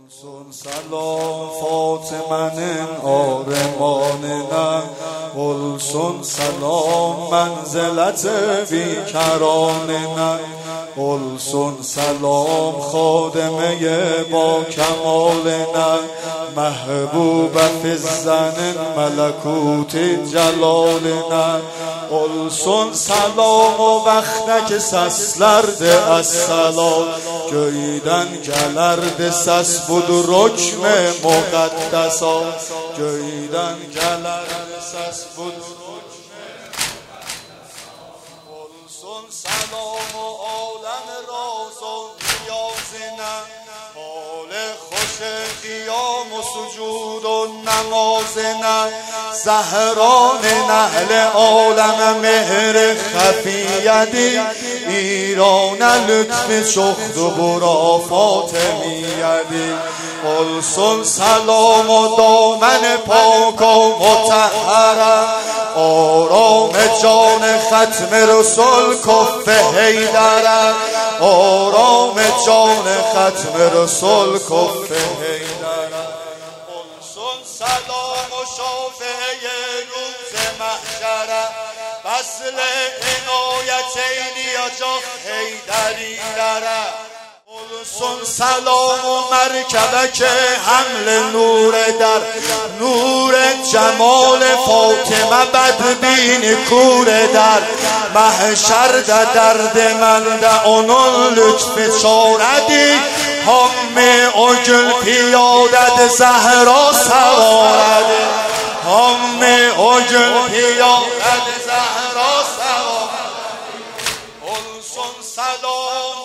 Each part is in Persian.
olsun salam Fatime'nin armanına, olsun salam menzilet bikaranına, olsun salam خادمه با کمالنا، محبوب فزن ملکوت جلالنا. olsun salam o vaxtdəki səslərdir əssalam, göydən gələrdi səs budur rükm-i müqəddəsat, göydən gələrdi səs budur rükm-i müqəddəsat. olsun salam o aləm raz o niyazına, حال خوش قیام و سجود و نمازنا، زهران نهل عالم مهر خفیدی، ایران لطف شخت و برا فاطمیدی. olsun سلام و دامن پاک و مطهرم، آرام جان ختم رسول کف حیدرم، آرام جان ختم رسول کف حیدرم. olsun سلام و شافعه روز محشرم، فضل عنایتین یا جا حیدری درم. olsun سلام و مرکبه که حمل نور در نور جمال فاطمه بدبین کور در محشر ده درد من ده اونون لطف چاردی، همه او گل پیادت زهرا سوارده، همه او گل پیادت زهرا سوارده. olsun سلام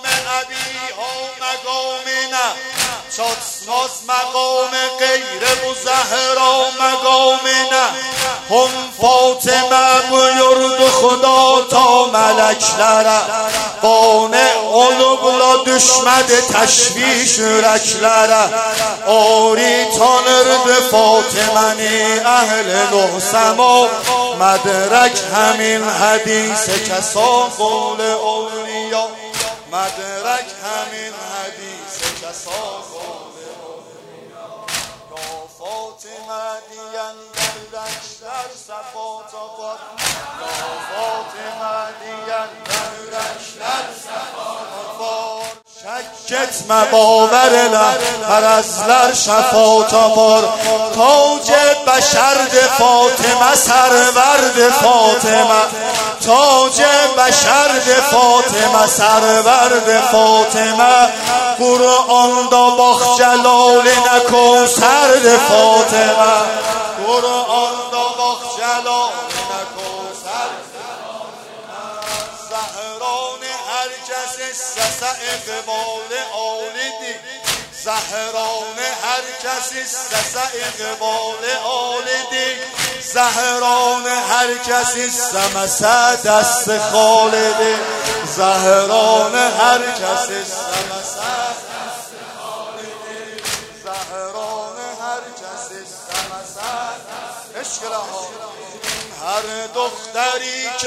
چاتناز مقام غیر و زهرا مقامنا، هم فاطمه بویرد خدا تا ملکلره، قانع اولوبلا دشمد تشویش رکلره، آری تانرد فاطمنی اهل نه سما، مدرک همین حدیث کسا قول اولیا، مدرک همین حدیث کسا قول اولیا. یا فاطمه دیگر در رشتر صفا تفار، یا فاطمه دیگر در رشتر صفا تفار، شکت مباور هر ازلر شفا تفار، تاج بشرد فاطمه سرورد فاطمه، تاج بشرد فاطمه سرورد فاطمه، قرآن دا باخ جلال نکو سرد فاطمه، قرآن دا باخ جلال نکو سرد فاطمه. زهران هر کس سس اقبال آلدی، زهران هر کسی سس اقبال آلدی، زهران هر کسی سمسه دست خالدی، زهران هر کسی سمسه دست خالدی، زهران هر کسی سمسه عشق رها. هر دختری که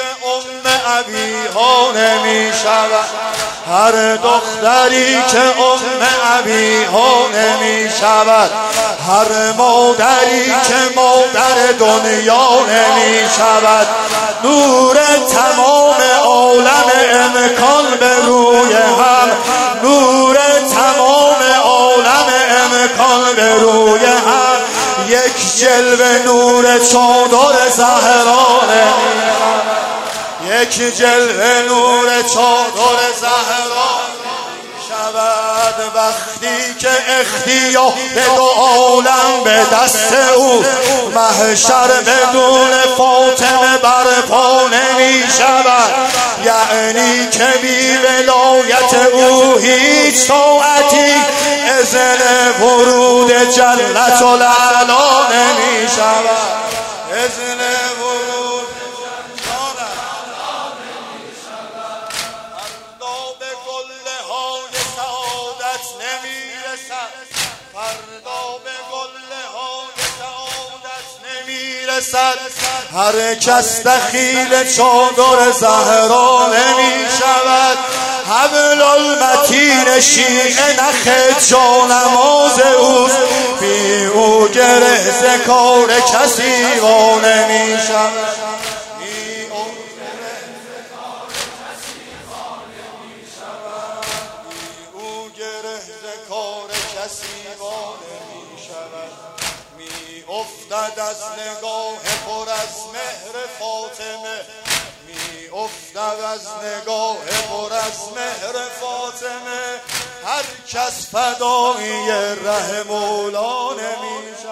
ابیها نمی شود، هر دختری که ابیها نمی شود، هر مادری که مادر دنیا نمی شود، نور تمام عالم امکان به روی هم، نور تمام عالم امکان به روی هم، یک جلوه نور چادر زهرانه، یک جلوه نور چادر زهرانه شود. وقتی که اختیار به دو عالم به دست او، محشر بدون فاطمه برپا نمی شود، یعنی که بی ولایت او هیچ طاعتی اذن ورود جنت الاعلی نمی شود، اذن ورود جنت الاعلی نمی شود. فردا به قله های سعادت نمی رسد، فردا به قله های سعادت نمی رسد، هر کس دخیل چادر زهرا نمی شود، حبل المتین شیعه نخ جانماز گره ز کار کسی وا نمیشود می افتد از نگاه پر از مهر فاطمه می افتد از نگاه پر از مهر فاطمه هر کس فدایی ره مولا نمی